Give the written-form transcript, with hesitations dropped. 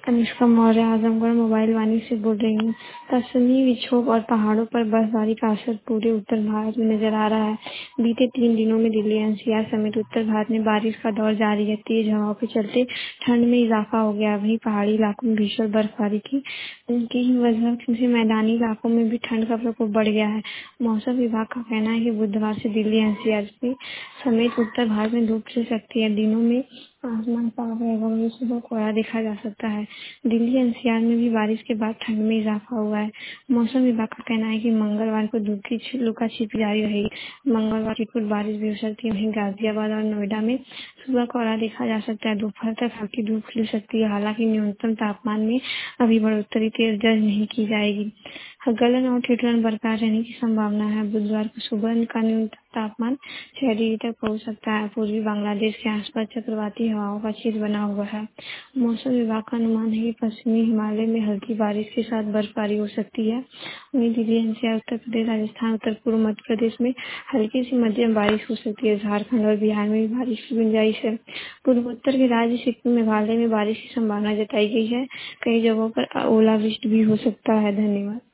Anushka Maurya Azamgarh mobile Vani से बोल रही हूँ। पश्चिमी विक्षोभ और पहाड़ों पर बर्फबारी का असर पूरे उत्तर भारत में नजर आ रहा है। बीते 3 दिनों में दिल्ली एनसीआर समेत उत्तर भारत में बारिश का दौर जारी है। तेज हवाओं के चलते ठंड में इजाफा हो गया। वहीं पहाड़ी इलाकों में भीषण बर्फबारी की वजह से मैदानी इलाकों में भी ठंड का प्रकोप बढ़ गया है। मौसम विभाग का कहना है कि बुधवार से दिल्ली एनसीआर समेत उत्तर भारत में धूप खिल सकती है। दिनों में आसमान साफ रहेगा, वहीं सुबह कोहरा देखा जा सकता है। दिल्ली एनसीआर में भी बारिश के बाद ठंड में इजाफा हुआ है। मौसम विभाग का कहना है कि मंगलवार को धूप की लुका-छिपी जारी रहेगी। मंगलवार की कुछ बारिश भी हो सकती है। वहीं गाजियाबाद और नोएडा में सुबह कोहरा देखा जा सकता है। दोपहर तक हल्की धूप खिल सकती है। हालांकि न्यूनतम तापमान में अभी बढ़ोतरी तेज दर्ज नहीं की जाएगी। गलन और ठिठुरन बरकरार रहने की संभावना है। बुधवार को सुबह का न्यूनतम तापमान 6 डिग्री तक पहुंच सकता है। पूर्वी बांग्लादेश के आसपास चक्रवाती हवाओं का क्षेत्र बना हुआ है। मौसम विभाग का अनुमान है कि पश्चिमी हिमालय में हल्की बारिश के साथ बर्फबारी हो सकती है। वहीं दिल्ली एनसीआर, उत्तर प्रदेश, राजस्थान, उत्तर पूर्व मध्य प्रदेश में हल्की से मध्यम बारिश हो सकती है। झारखंड और बिहार में भी बारिश की गुंजाइश है। पूर्वोत्तर के राज्य सिक्किम, मेघालय में बारिश की संभावना जताई गई है। कई जगहों पर ओलावृष्टि भी हो सकता है। धन्यवाद।